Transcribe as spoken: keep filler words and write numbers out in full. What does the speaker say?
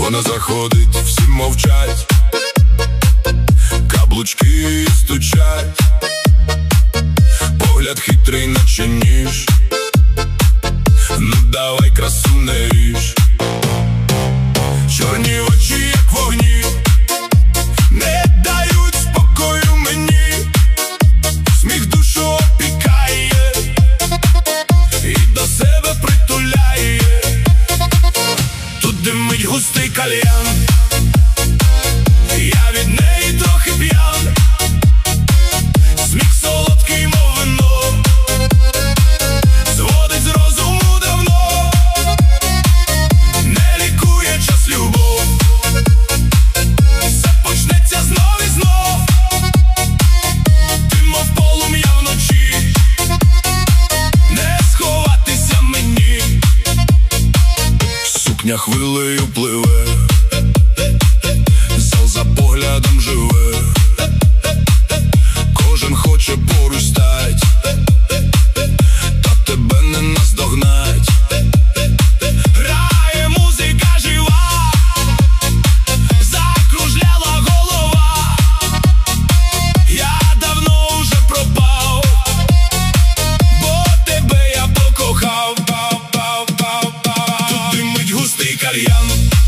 Вона заходить, всі мовчать, каблучки стучать, погляд хитрий, наче ніж. Ну давай красу не ріж. Чорні очі, як вогні, не дають спокою мені. Сміх душу опікає і до себе притуляє. Тут димить густий кальян, я від неї трохи п'ян. Сміх солодкий, мов вино, зводить з розуму давно. Не лікує час любов, все почнеться знов і знов. Ти мов полум'я вночі, не сховатися мені. Сукня хвилею пливе, зал за поглядом живе. Кожен хоче поруч стать, та тебе не наздогнать. Грає музика жива, закружляла голова. Я давно вже пропав, бо тебе я покохав. Тут димить густий кальян,